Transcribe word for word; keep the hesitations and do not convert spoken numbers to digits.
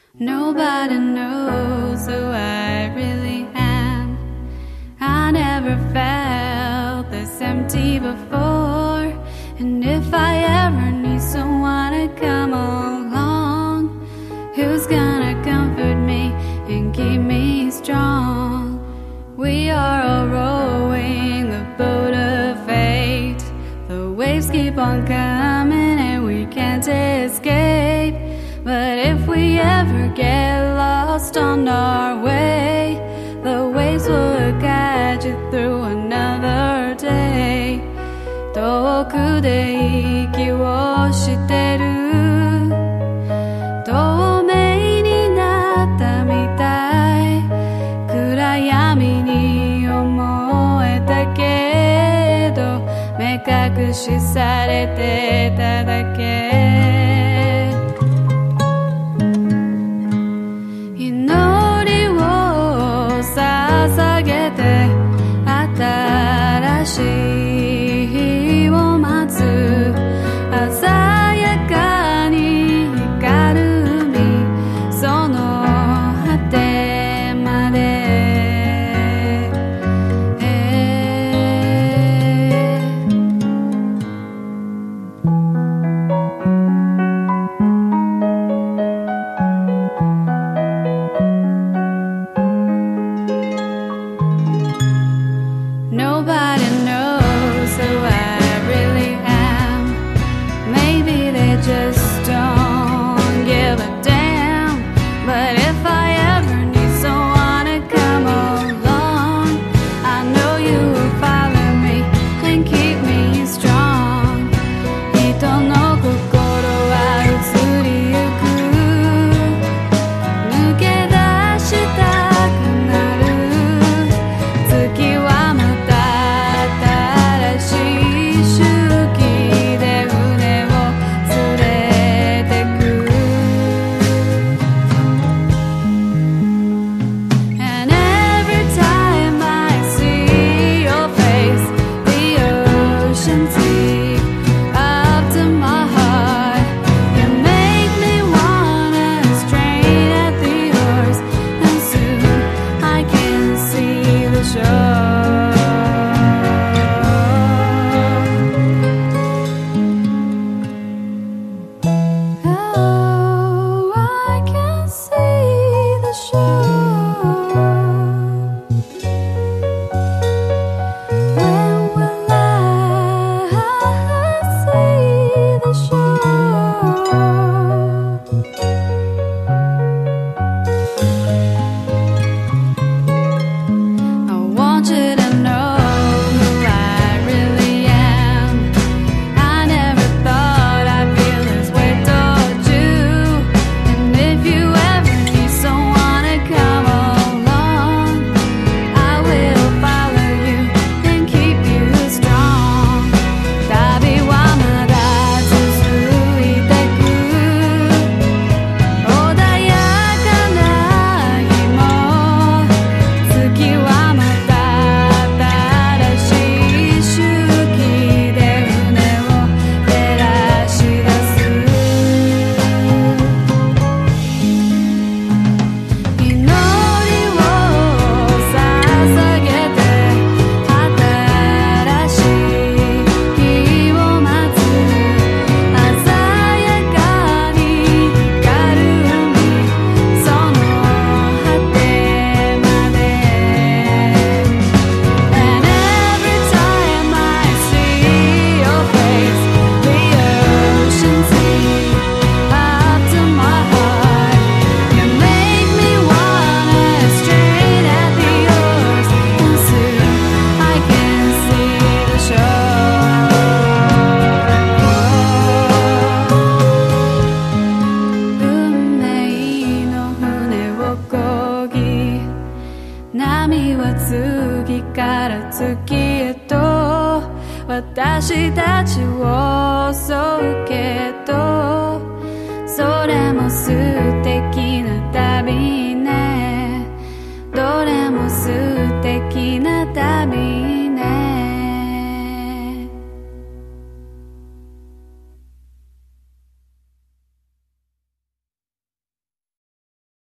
Nobody knows who I really am. I never felt this empty before. And if I ever need someone to come along, who's gonna comfort me and keep me strong? We are all rowing the boat of fate. The waves keep on coming and we can't escape. But if we ever get lost on our way, the waves will guide you through another day. 遠くで息をしてる透明になったみたい暗闇に思えたけど目隠しされてただけ祈りを捧げて新しい日を待つ鮮やかに光る海その果てまで、Nobody knows who I really am. Maybe they just don't give a damn. But if I ever need someone to come along, I know you will follow me and keep me strong. 人の心は移りゆく抜け出したくなる月はまた新しい周期で船を連れてく And every time I see your face the ocean seep up to my heart. You make me wanna strain at the oars and soon I can see the shore. Oh, I can see the shore. When will I see the shore? I want you to know who I really am. I never thought I'd feel this way toward you. And if you ever need someone to come along, I will follow you and keep you strong. 旅はまだ続いてく穏やかな日も月はまた新しい周期で船を照らし出す祈りを捧げて新しい日を待つ鮮やかに光る海その果てまで And every time I see your face the ocean seep up to my heart. You make me wanna strain at the oars and soon I can see the shore. 運命の船を漕ぎ波は次から次へと私たちを襲うけどそれもす